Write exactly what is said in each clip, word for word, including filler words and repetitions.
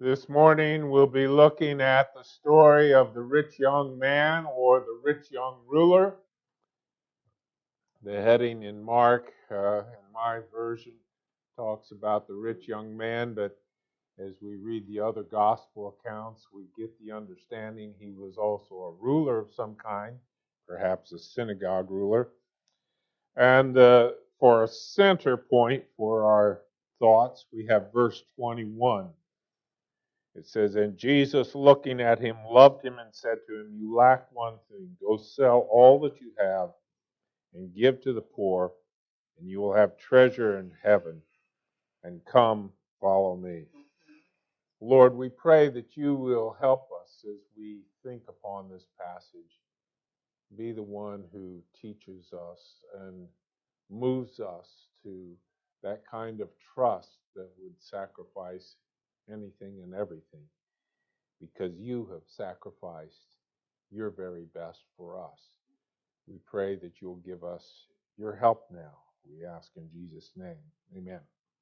This morning we'll be looking at the story of the rich young man or the rich young ruler. The heading in Mark, uh, in my version, talks about the rich young man, but as we read the other gospel accounts, we get the understanding he was also a ruler of some kind, perhaps a synagogue ruler. And uh, for a center point for our thoughts, we have verse twenty-one. It says, "And Jesus, looking at him, loved him and said to him, 'You lack one thing. Go sell all that you have and give to the poor, and you will have treasure in heaven. And come, follow me.'" Lord, we pray that you will help us as we think upon this passage. Be the one who teaches us and moves us to that kind of trust that would sacrifice anything and everything, because you have sacrificed your very best for us. We pray that you'll give us your help now. We ask in Jesus' name. Amen.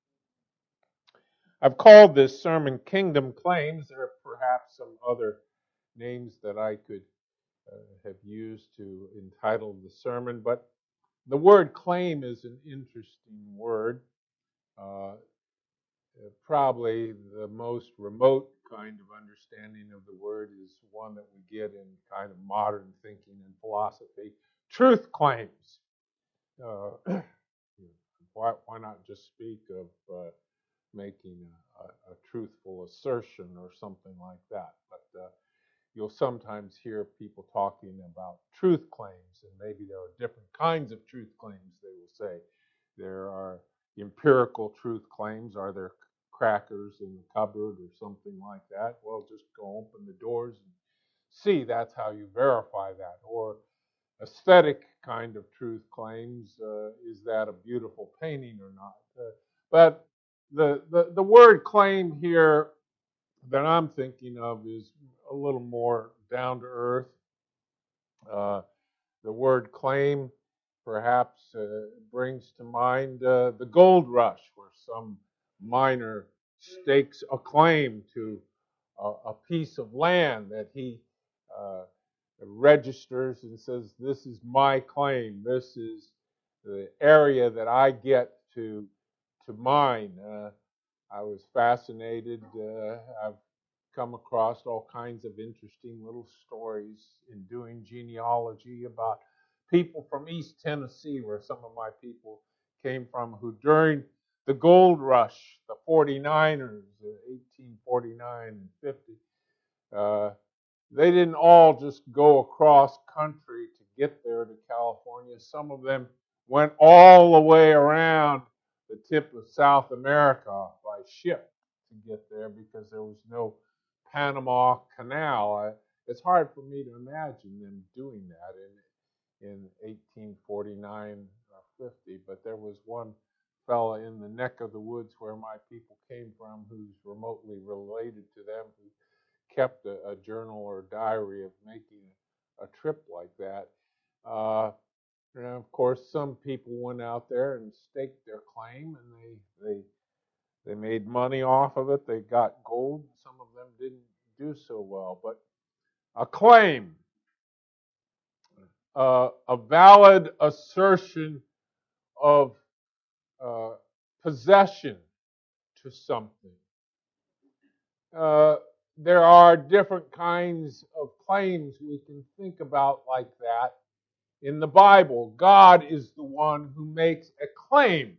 I've called this sermon Kingdom Claims. There are perhaps some other names that I could uh, have used to entitle the sermon, but the word claim is an interesting word. Uh, probably the most remote kind of understanding of the word is one that we get in kind of modern thinking and philosophy. Truth claims. Uh, why, why not just speak of uh, making a, a, a truthful assertion or something like that? But uh, you'll sometimes hear people talking about truth claims, and maybe there are different kinds of truth claims, they will say. There are empirical truth claims. Are there crackers in the cupboard or something like that? Well, just go open the doors and see. That's how you verify that. Or aesthetic kind of truth claims. Uh, is that a beautiful painting or not? Uh, but the, the, the word claim here that I'm thinking of is a little more down to earth. Uh, the word claim perhaps uh, brings to mind uh, the gold rush, where some miner stakes a claim to a, a piece of land that he uh, registers and says, "This is my claim. This is the area that I get to to mine." Uh, I was fascinated. Uh, I've come across all kinds of interesting little stories in doing genealogy about people from East Tennessee, where some of my people came from, who during the gold rush, the forty-niners, eighteen forty-nine and fifty, uh, they didn't all just go across country to get there to California. Some of them went all the way around the tip of South America by ship to get there because there was no Panama Canal. I, it's hard for me to imagine them doing that in in eighteen forty-nine or fifty, but there was one fella in the neck of the woods where my people came from who's remotely related to them, who kept a, a journal or diary of making a trip like that. Uh, and of course, some people went out there and staked their claim, and they they they made money off of it. They got gold. Some of them didn't do so well, but a claim, uh, a valid assertion of uh, possession to something. Uh, there are different kinds of claims we can think about like that. In the Bible, God is the one who makes a claim.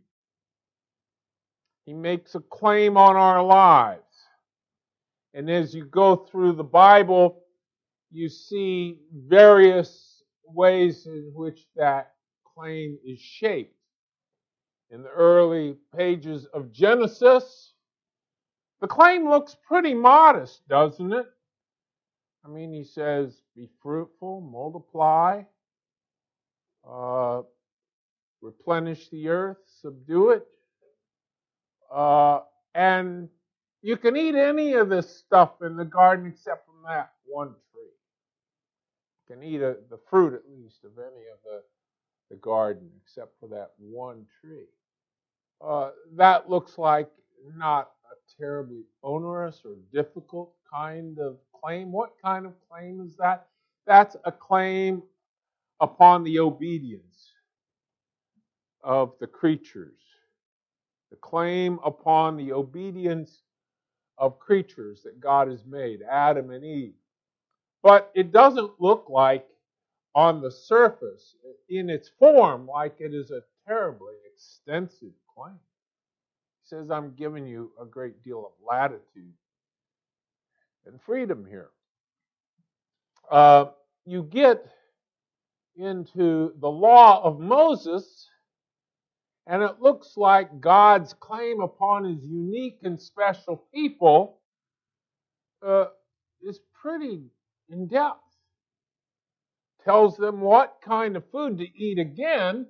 He makes a claim on our lives. And as you go through the Bible, you see various ways in which that claim is shaped. In the early pages of Genesis, the claim looks pretty modest, doesn't it? I mean, he says, "Be fruitful, multiply, uh, replenish the earth, subdue it." Uh, and you can eat any of this stuff in the garden except from that one tree. You can eat a, the fruit, at least, of any of the, the garden except for that one tree. Uh, that looks like not a terribly onerous or difficult kind of claim. What kind of claim is that? That's a claim upon the obedience of the creatures. The claim upon the obedience of creatures that God has made, Adam and Eve. But it doesn't look like, on the surface, in its form, like it is a terribly extensive claim. He says, I'm giving you a great deal of latitude and freedom here. Uh, you get into the law of Moses, and it looks like God's claim upon his unique and special people uh, is pretty in depth. Tells them what kind of food to eat again,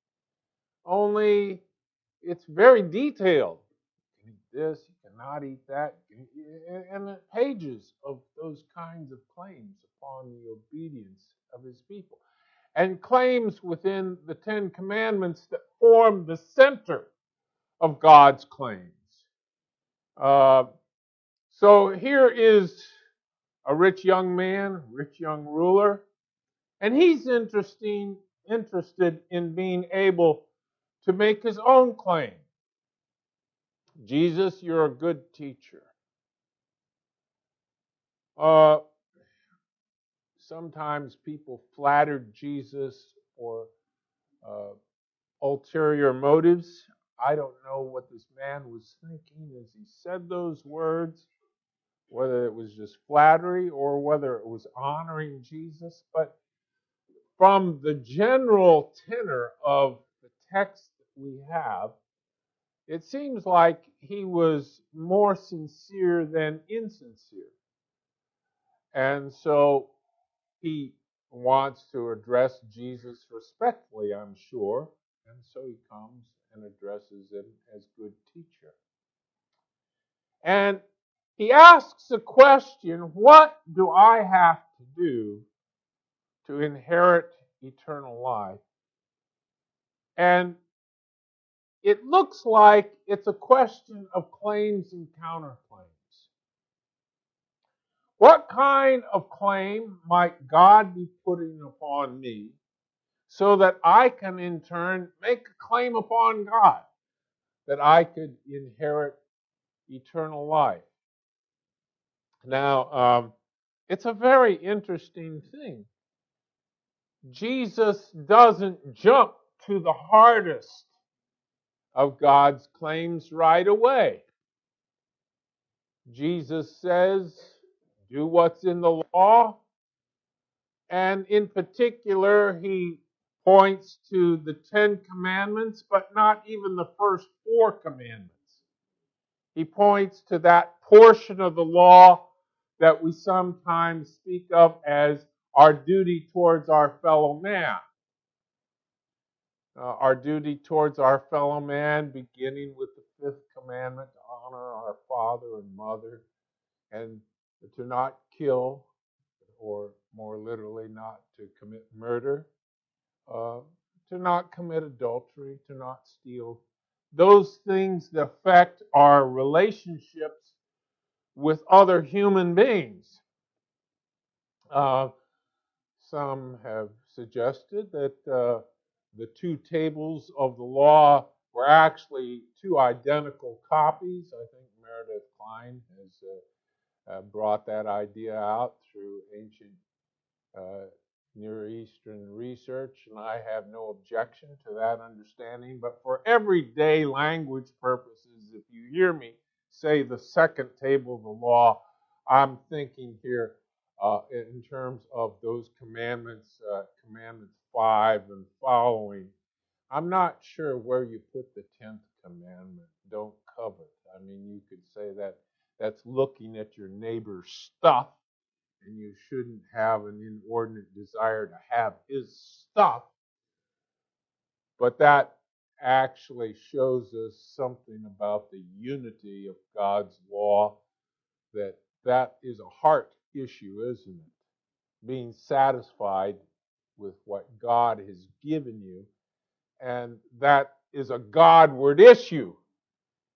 only it's very detailed. You can eat this, you cannot eat that, and the pages of those kinds of claims upon the obedience of his people. And claims within the Ten Commandments that form the center of God's claims. Uh, so here is a rich young man, rich young ruler, and he's interesting, interested in being able to make his own claim. Jesus, you're a good teacher. Uh, sometimes people flattered Jesus for uh, ulterior motives. I don't know what this man was thinking as he said those words, whether it was just flattery or whether it was honoring Jesus. But from the general tenor of the text that we have, it seems like he was more sincere than insincere. And so he wants to address Jesus respectfully, I'm sure. And so he comes and addresses him as good teacher. And he asks a question, what do I have to do to inherit eternal life? And it looks like it's a question of claims and counterclaims. What kind of claim might God be putting upon me so that I can in turn make a claim upon God that I could inherit eternal life? Now, um, it's a very interesting thing. Jesus doesn't jump to the hardest of God's claims right away. Jesus says, do what's in the law. And in particular, he points to the Ten Commandments, but not even the first four commandments. He points to that portion of the law that we sometimes speak of as our duty towards our fellow man. Uh, our duty towards our fellow man, beginning with the fifth commandment, to honor our father and mother, and to not kill, or more literally, not to commit murder, uh, to not commit adultery, to not steal. Those things that affect our relationships with other human beings. Uh, some have suggested that uh, the two tables of the law were actually two identical copies. I think Meredith Klein has uh, uh, brought that idea out through ancient uh, Near Eastern research, and I have no objection to that understanding. But for everyday language purposes, if you hear me say the second table of the law, I'm thinking here uh, in terms of those commandments, uh, commandments five and following. I'm not sure where you put the tenth commandment, don't covet. I mean, you could say that that's looking at your neighbor's stuff, and you shouldn't have an inordinate desire to have his stuff. But that actually shows us something about the unity of God's law, that that is a heart issue, isn't it? Being satisfied with what God has given you. And that is a Godward issue.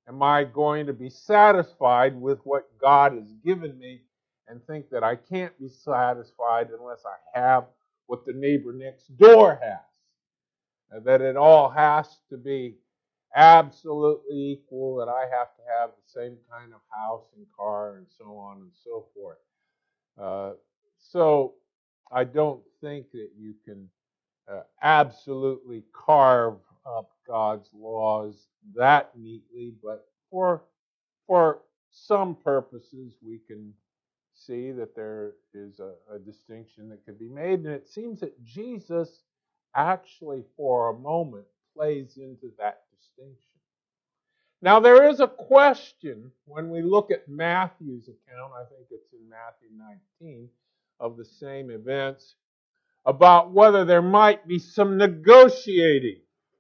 Am I going to be satisfied with what God has given me and think that I can't be satisfied unless I have what the neighbor next door has? And that it all has to be absolutely equal, that I have to have the same kind of house and car and so on and so forth. Uh, so I don't think that you can uh, absolutely carve up God's laws that neatly, but for for some purposes we can see that there is a, a distinction that could be made, and it seems that Jesus actually for a moment plays into that distinction. Now there is a question when we look at Matthew's account, I think it's in Matthew nineteen, of the same events, about whether there might be some negotiating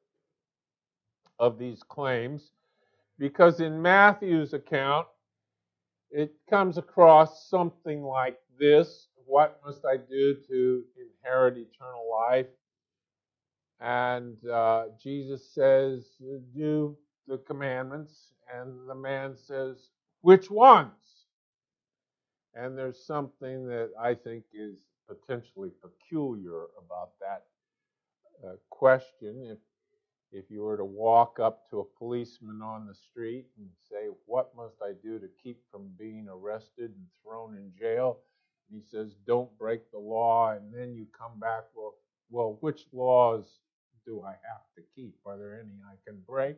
of these claims, because in Matthew's account, it comes across something like this: what must I do to inherit eternal life? And uh, Jesus says, do the commandments. And the man says, which ones? And there's something that I think is potentially peculiar about that uh, question. If if you were to walk up to a policeman on the street and say, what must I do to keep from being arrested and thrown in jail? And he says, don't break the law. And then you come back, well, well, which laws do I have to keep? Are there any I can break?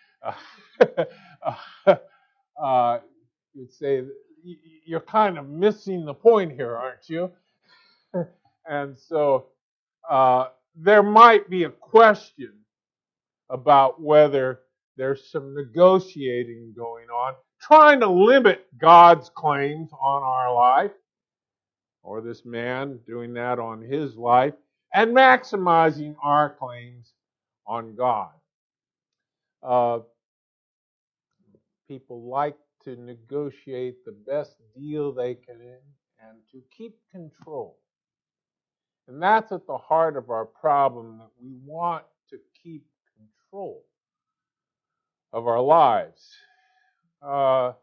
Uh, uh, you'd say, you're kind of missing the point here, aren't you? And so uh, there might be a question about whether there's some negotiating going on, trying to limit God's claims on our life, or this man doing that on his life, and maximizing our claims on God. Uh, people like to negotiate the best deal they can and to keep control. And that's at the heart of our problem, that we want to keep control of our lives. Uh,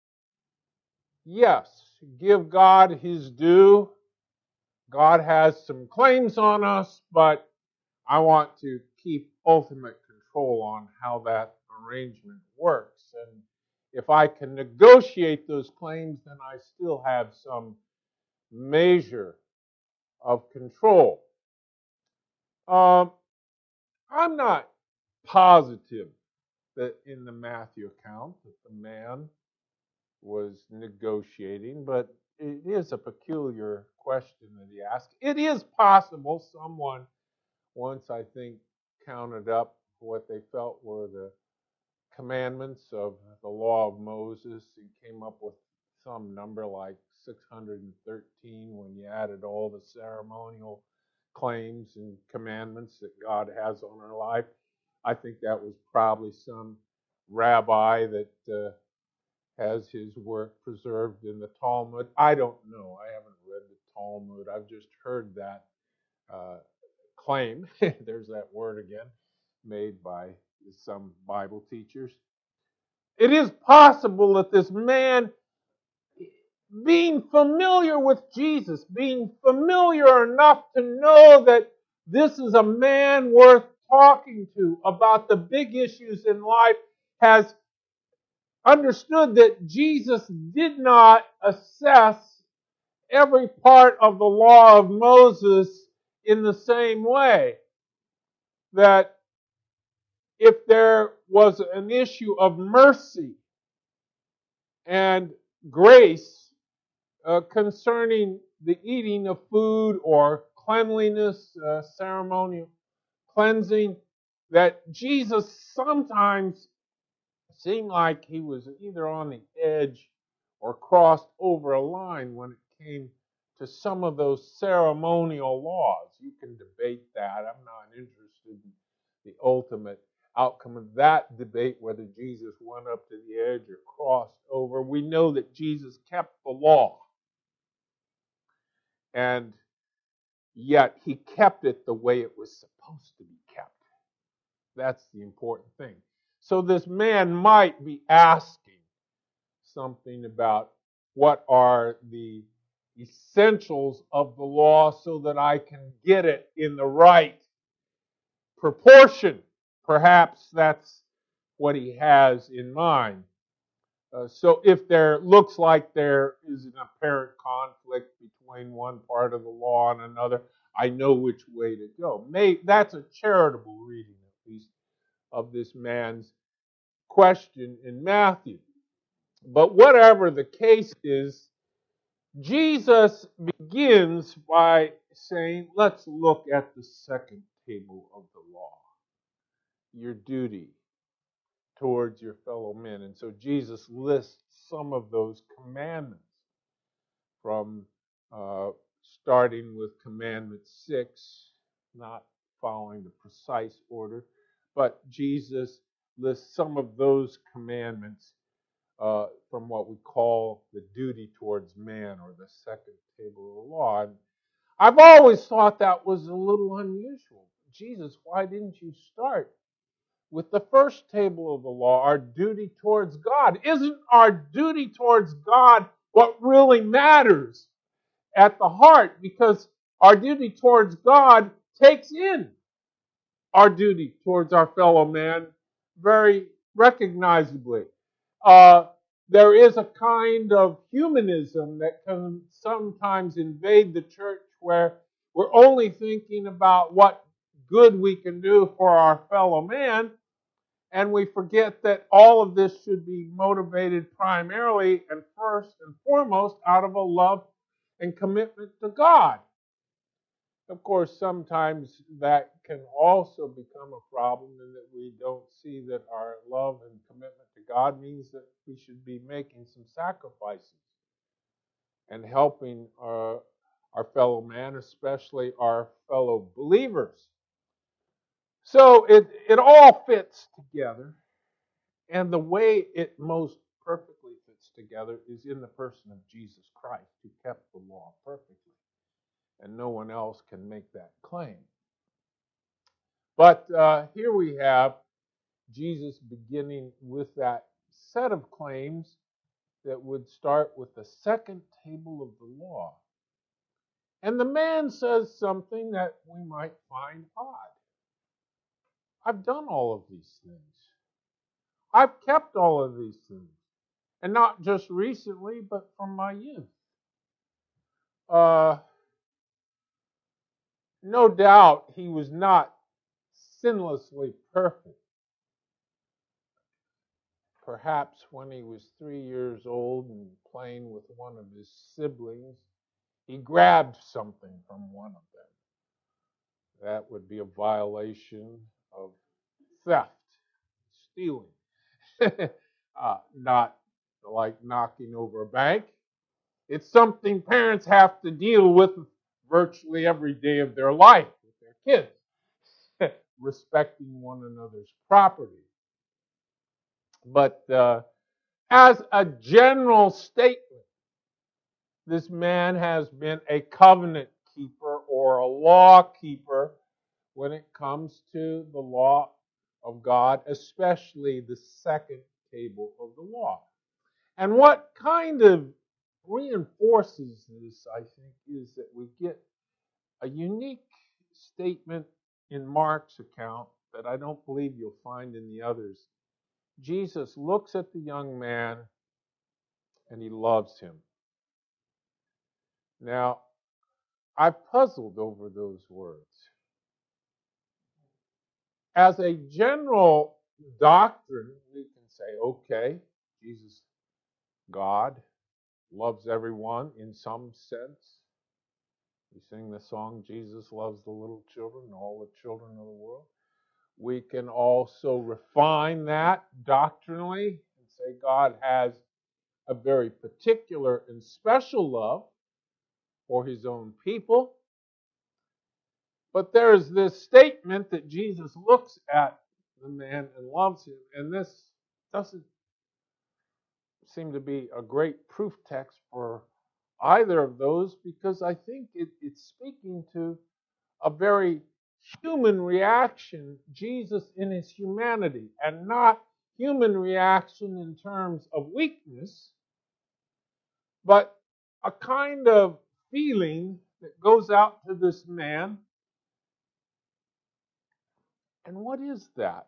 yes, give God his due. God has some claims on us, but I want to keep ultimate control on how that arrangement works. And if I can negotiate those claims, then I still have some measure of control. Um, I'm not positive that in the Matthew account that the man was negotiating, but it is a peculiar question that he asked. It is possible someone once, I think, counted up what they felt were the commandments of the law of Moses and came up with some number like six hundred thirteen when you added all the ceremonial claims and commandments that God has on our life. I think that was probably some rabbi that uh, has his work preserved in the Talmud. I don't know. I haven't read the Talmud. I've just heard that uh, claim, there's that word again, made by some Bible teachers. It is possible that this man, being familiar with Jesus, being familiar enough to know that this is a man worth talking to about the big issues in life, has understood that Jesus did not assess every part of the law of Moses in the same way. That if there was an issue of mercy and grace uh, concerning the eating of food or cleanliness, uh, ceremonial cleansing, that Jesus sometimes seemed like he was either on the edge or crossed over a line when it came to some of those ceremonial laws. You can debate that. I'm not interested in the ultimate outcome of that debate, whether Jesus went up to the edge or crossed over. We know that Jesus kept the law, and yet he kept it the way it was supposed to be kept. That's the important thing. So this man might be asking something about what are the essentials of the law so that I can get it in the right proportion. Perhaps that's what he has in mind. Uh, so if there looks like there is an apparent conflict between one part of the law and another, I know which way to go. May, that's a charitable reading, at least, of this man's question in Matthew. But whatever the case is, Jesus begins by saying, let's look at the second table of the law, your duty towards your fellow men. And so Jesus lists some of those commandments from uh, starting with commandment six, not following the precise order, but Jesus lists some of those commandments uh, from what we call the duty towards man, or the second table of the law. And I've always thought that was a little unusual. Jesus, why didn't you start with the first table of the law, our duty towards God? Isn't our duty towards God what really matters at the heart? Because our duty towards God takes in our duty towards our fellow man very recognizably. Uh, there is a kind of humanism that can sometimes invade the church where we're only thinking about what good we can do for our fellow man, and we forget that all of this should be motivated primarily and first and foremost out of a love and commitment to God. Of course, sometimes that can also become a problem in that we don't see that our love and commitment to God means that we should be making some sacrifices and helping our, our fellow man, especially our fellow believers. So it, it all fits together, and the way it most perfectly fits together is in the person of Jesus Christ, who kept the law perfectly. And no one else can make that claim. But uh, here we have Jesus beginning with that set of claims that would start with the second table of the law. And the man says something that we might find odd. I've done all of these things. I've kept all of these things. And not just recently, but from my youth. Uh, no doubt he was not sinlessly perfect. Perhaps when he was three years old and playing with one of his siblings, he grabbed something from one of them. That would be a violation of theft, stealing. uh, not like knocking over a bank. It's something parents have to deal with virtually every day of their life with their kids, respecting one another's property. But uh, as a general statement, this man has been a covenant keeper or a law keeper when it comes to the law of God, especially the second table of the law. And what kind of reinforces this, I think, is that we get a unique statement in Mark's account that I don't believe you'll find in the others. Jesus looks at the young man and he loves him. Now, I've puzzled over those words. As a general doctrine, we can say, okay, Jesus, God, loves everyone in some sense. We sing the song, Jesus loves the little children, all the children of the world. We can also refine that doctrinally and say God has a very particular and special love for his own people. But there is this statement that Jesus looks at the man and loves him, and this doesn't seem to be a great proof text for either of those, because I think it, it's speaking to a very human reaction, Jesus in his humanity, and not human reaction in terms of weakness, but a kind of feeling that goes out to this man. And what is that?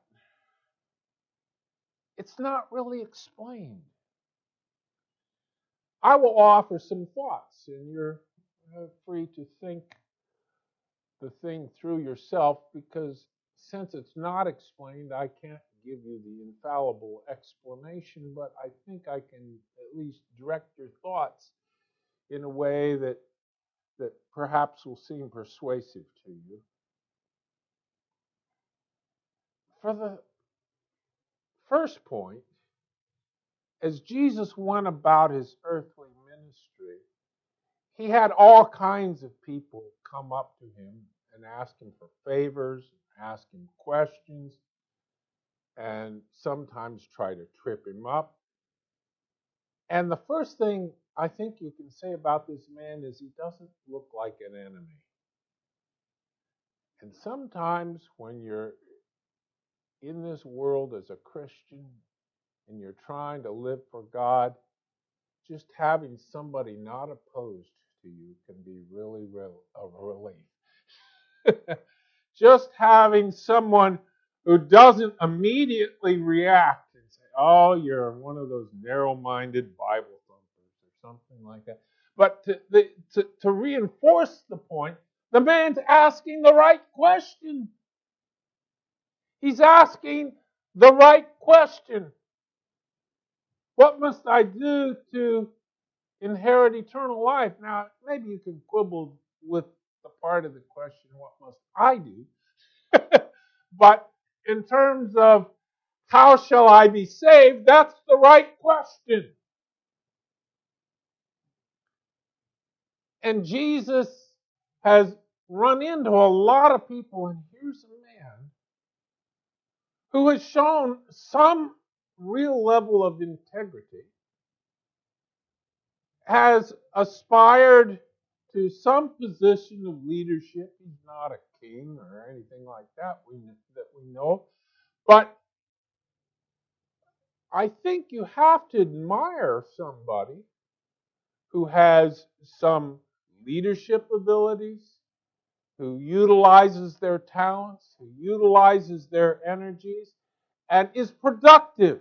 It's not really explained. I will offer some thoughts, and you're uh, free to think the thing through yourself, because since it's not explained, I can't give you the infallible explanation, but I think I can at least direct your thoughts in a way that that perhaps will seem persuasive to you. For the first point, as Jesus went about his earthly ministry, he had all kinds of people come up to him and ask him for favors, ask him questions, and sometimes try to trip him up. And the first thing I think you can say about this man is he doesn't look like an enemy. And sometimes when you're in this world as a Christian and you're trying to live for God, just having somebody not opposed to you can be really, really a relief. Just having someone who doesn't immediately react and say, oh, you're one of those narrow-minded Bible thumpers or something like that. But to, the, to, to reinforce the point, the man's asking the right question. He's asking the right question. What must I do to inherit eternal life? Now, maybe you can quibble with the part of the question, what must I do? But in terms of how shall I be saved, that's the right question. And Jesus has run into a lot of people, and here's a man who has shown some real level of integrity, has aspired to some position of leadership. He's not a king or anything like that we, that we know. But I think you have to admire somebody who has some leadership abilities, who utilizes their talents, who utilizes their energies, and is productive.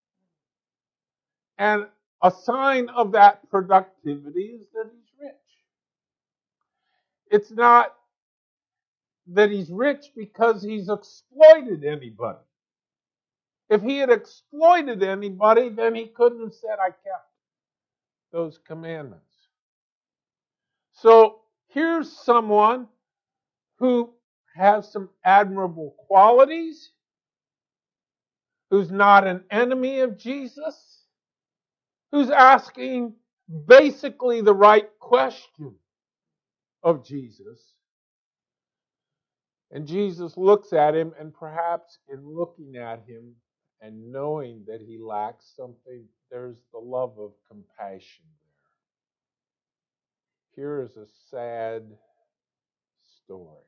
And a sign of that productivity is that he's rich. It's not that he's rich because he's exploited anybody. If he had exploited anybody, then he couldn't have said, I kept those commandments. So here's someone who has some admirable qualities, who's not an enemy of Jesus, who's asking basically the right question of Jesus. And Jesus looks at him, and perhaps in looking at him and knowing that he lacks something, there's the love of compassion there. Here is a sad story.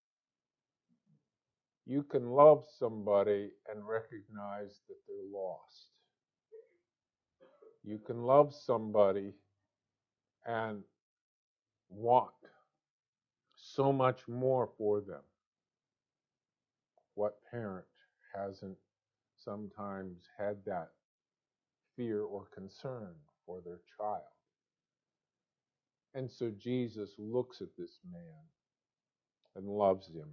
You can love somebody and recognize that they're lost. You can love somebody and want so much more for them. What parent hasn't sometimes had that fear or concern for their child? And so Jesus looks at this man and loves him,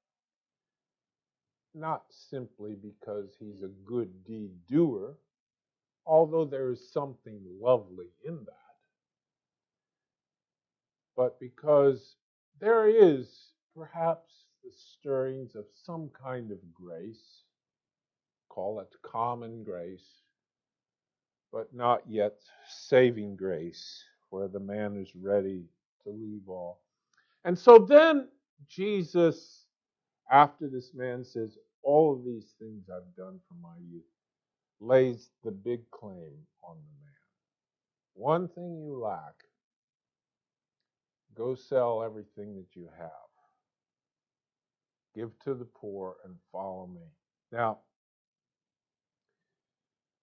not simply because he's a good deed doer, although there is something lovely in that, but because there is perhaps the stirrings of some kind of grace, call it common grace, but not yet saving grace, where the man is ready to leave all. And so then Jesus, after this man says, all of these things I've done for my youth, lays the big claim on the man. One thing you lack, go sell everything that you have. Give to the poor and follow me. Now,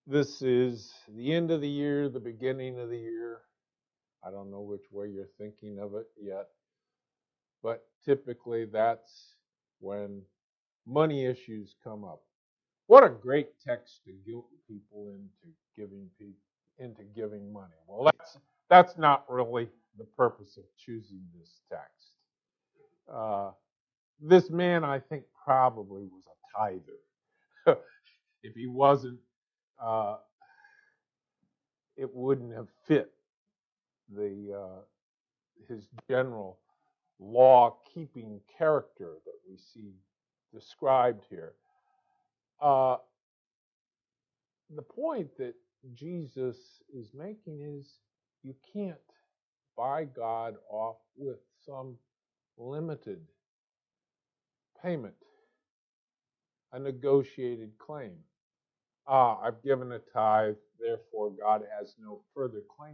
This is the end of the year, the beginning of the year. I don't know which way you're thinking of it yet, but typically that's when money issues come up. What a great text to guilt people into giving people into giving money. Well, that's that's not really the purpose of choosing this text. Uh, this man, I think, probably was a tither. If he wasn't, uh, it wouldn't have fit the uh, his general law-keeping character that we see described here. Uh, the point that Jesus is making is you can't buy God off with some limited payment, a negotiated claim. Ah, I've given a tithe, therefore God has no further claim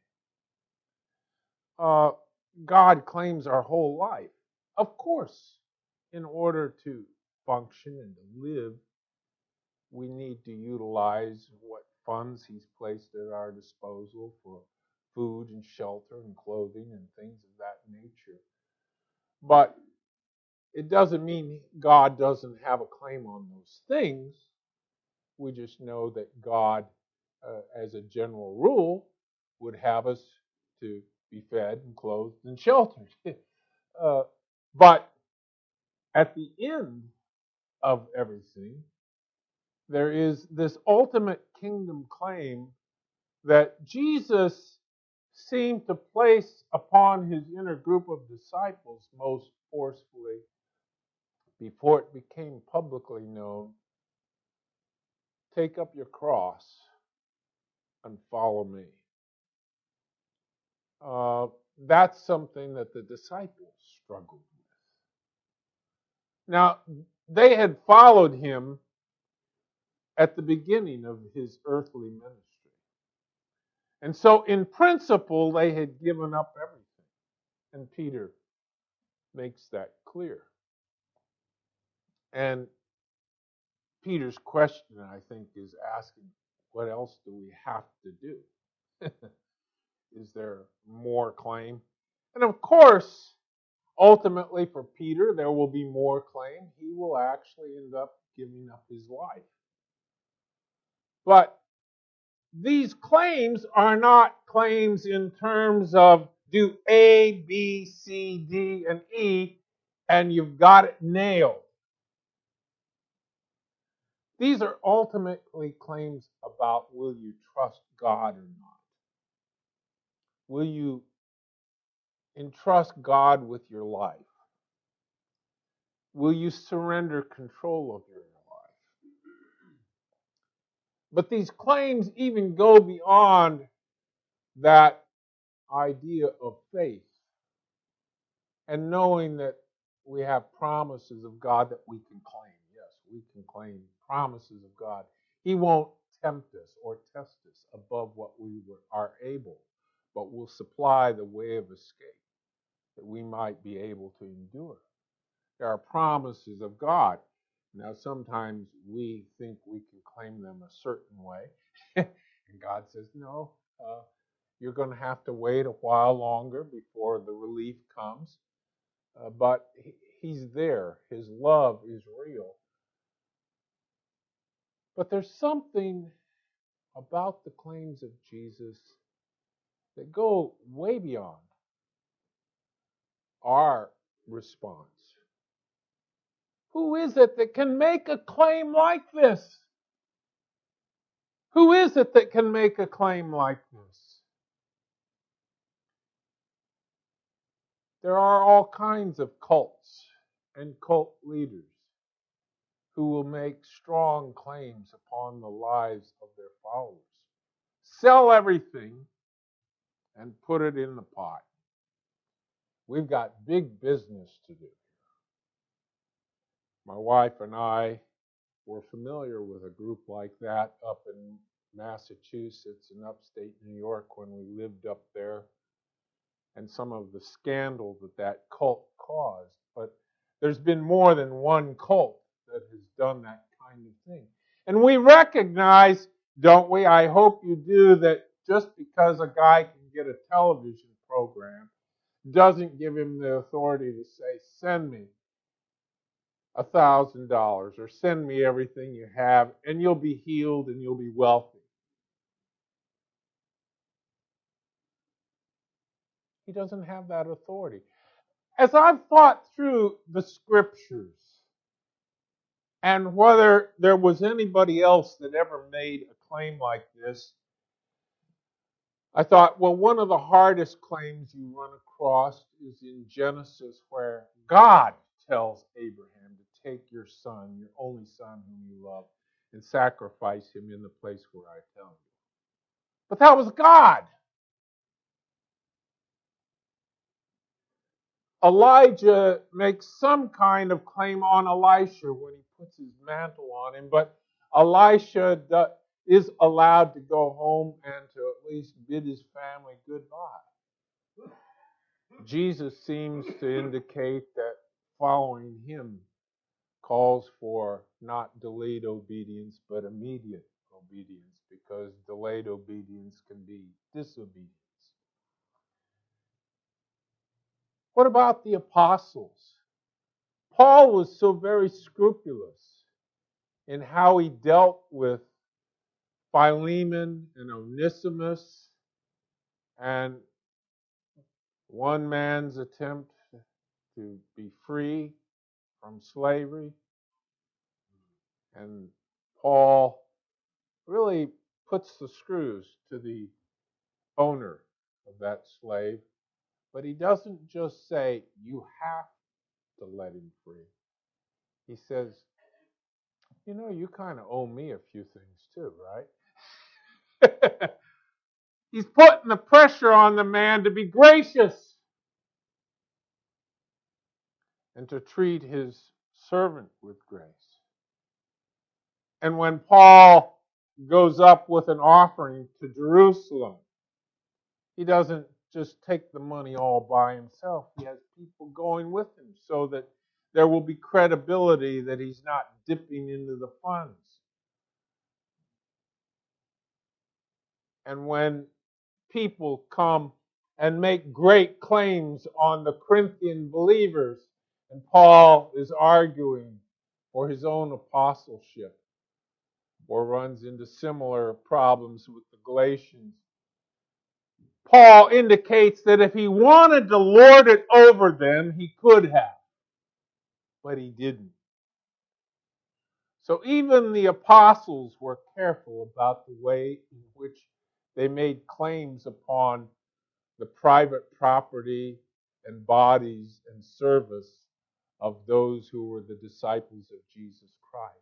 on me. Uh, God claims our whole life. Of course, in order to function and to live, we need to utilize what funds He's placed at our disposal for food and shelter and clothing and things of that nature. But it doesn't mean God doesn't have a claim on those things. We just know that God, uh, as a general rule, would have us to be fed and clothed and sheltered. uh, but at the end of everything, there is this ultimate kingdom claim that Jesus seemed to place upon his inner group of disciples most forcefully before it became publicly known. Take up your cross and follow me. Uh, that's something that the disciples struggled with. Now, they had followed him at the beginning of his earthly ministry. And so, in principle, they had given up everything. And Peter makes that clear. And Peter's question, I think, is asking, what else do we have to do? Is there more claim? And of course, ultimately for Peter, there will be more claim. He will actually end up giving up his life. But these claims are not claims in terms of do A, B, C, D, and E, and you've got it nailed. These are ultimately claims about will you trust God or not? Will you entrust God with your life? Will you surrender control of your life? But these claims even go beyond that idea of faith and knowing that we have promises of God that we can claim. Yes, we can claim promises of God. He won't tempt us or test us above what we are able, but will supply the way of escape that we might be able to endure. There are promises of God. Now, sometimes we think we can claim them a certain way, and God says, no, uh, you're going to have to wait a while longer before the relief comes. Uh, but he, He's there. His love is real. But there's something about the claims of Jesus that go way beyond our response. Who is it that can make a claim like this? Who is it that can make a claim like this? There are all kinds of cults and cult leaders who will make strong claims upon the lives of their followers. Sell everything and put it in the pot. We've got big business to do. My wife and I were familiar with a group like that up in Massachusetts and upstate New York when we lived up there, and some of the scandal that that cult caused. But there's been more than one cult that has done that kind of thing. And we recognize don't we? I hope you do, that just because a guy can get a television program doesn't give him the authority to say, send me a thousand dollars or send me everything you have and you'll be healed and you'll be wealthy. He doesn't have that authority. As I've thought through the scriptures and whether there was anybody else that ever made a claim like this, I thought, well, one of the hardest claims you run across is in Genesis, where God tells Abraham to take your son, your only son whom you love, and sacrifice him in the place where I tell you. But that was God. Elijah makes some kind of claim on Elisha when he puts his mantle on him, but Elisha is allowed to go home and to at least bid his family goodbye. Jesus seems to indicate that following him calls for not delayed obedience, but immediate obedience, because delayed obedience can be disobedience. What about the apostles? Paul was so very scrupulous in how he dealt with Philemon and Onesimus and one man's attempt to be free from slavery. And Paul really puts the screws to the owner of that slave, but he doesn't just say, you have to let him free. He says, you know, you kind of owe me a few things too, right? He's putting the pressure on the man to be gracious and to treat his servant with grace. And when Paul goes up with an offering to Jerusalem, he doesn't just take the money all by himself. He has people going with him so that there will be credibility that he's not dipping into the funds. And when people come and make great claims on the Corinthian believers, and Paul is arguing for his own apostleship, or runs into similar problems with the Galatians, Paul indicates that if he wanted to lord it over them, he could have, but he didn't. So even the apostles were careful about the way in which they made claims upon the private property and bodies and service of those who were the disciples of Jesus Christ.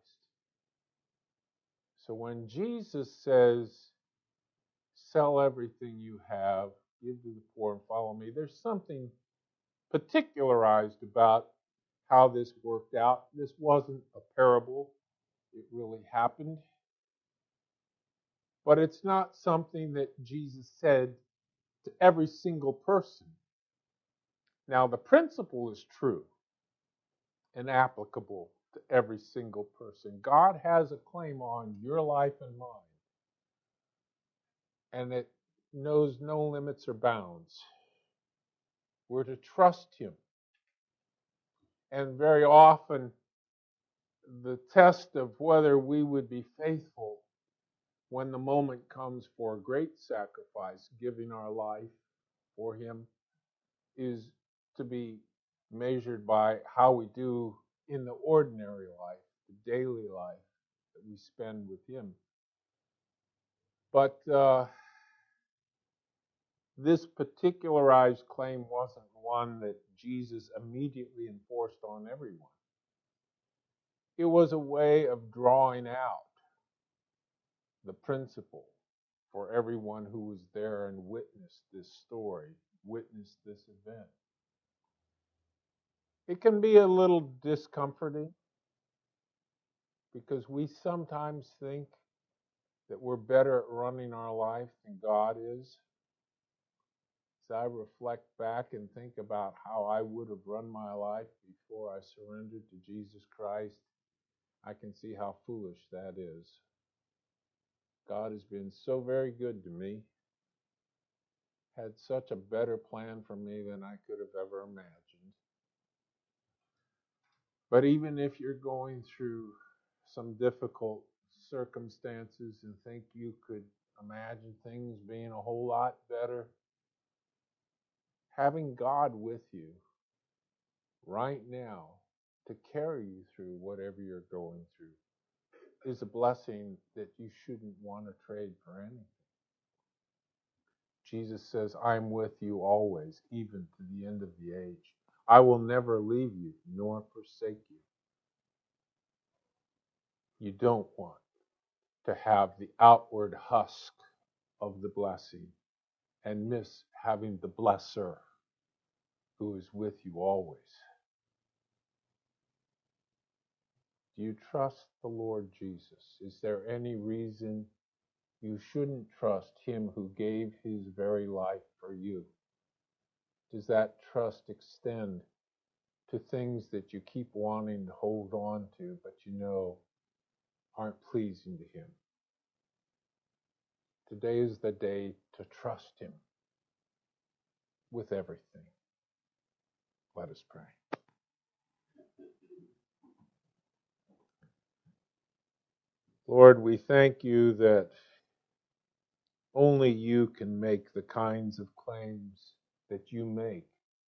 So when Jesus says, sell everything you have, give to the poor, and follow me, there's something particularized about how this worked out. This wasn't a parable. It really happened. But it's not something that Jesus said to every single person. Now, the principle is true and applicable to every single person. God has a claim on your life and mine, and it knows no limits or bounds. We're to trust him. And very often, the test of whether we would be faithful when the moment comes for a great sacrifice, giving our life for him, is to be measured by how we do in the ordinary life, the daily life that we spend with him. But uh, this particularized claim wasn't one that Jesus immediately enforced on everyone. It was a way of drawing out the principle for everyone who was there and witnessed this story, witnessed this event. It can be a little discomforting because we sometimes think that we're better at running our life than God is. As I reflect back and think about how I would have run my life before I surrendered to Jesus Christ, I can see how foolish that is. God has been so very good to me, had such a better plan for me than I could have ever imagined. But even if you're going through some difficult circumstances and think you could imagine things being a whole lot better, having God with you right now to carry you through whatever you're going through is a blessing that you shouldn't want to trade for anything. Jesus says, I'm with you always, even to the end of the age. I will never leave you nor forsake you. You don't want to have the outward husk of the blessing and miss having the blesser who is with you always. Do you trust the Lord Jesus? Is there any reason you shouldn't trust him who gave his very life for you? Does that trust extend to things that you keep wanting to hold on to, but you know aren't pleasing to him? Today is the day to trust him with everything. Let us pray. Lord, we thank you that only you can make the kinds of claims that you make,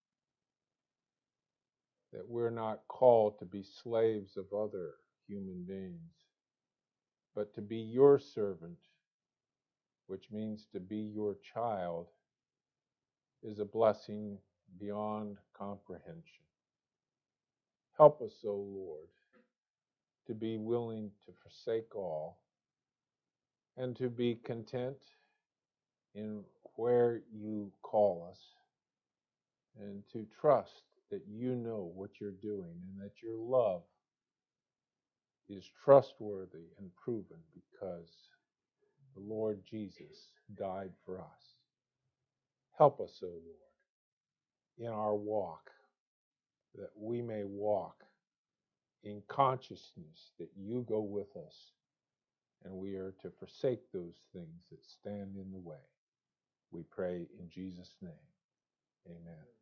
that we're not called to be slaves of other human beings, but to be your servant, which means to be your child, is a blessing beyond comprehension. Help us, O Lord, to be willing to forsake all and to be content in where you call us, and to trust that you know what you're doing and that your love is trustworthy and proven because the Lord Jesus died for us. Help us, O Lord, in our walk, that we may walk in consciousness that you go with us, and we are to forsake those things that stand in the way. We pray in Jesus' name. Amen.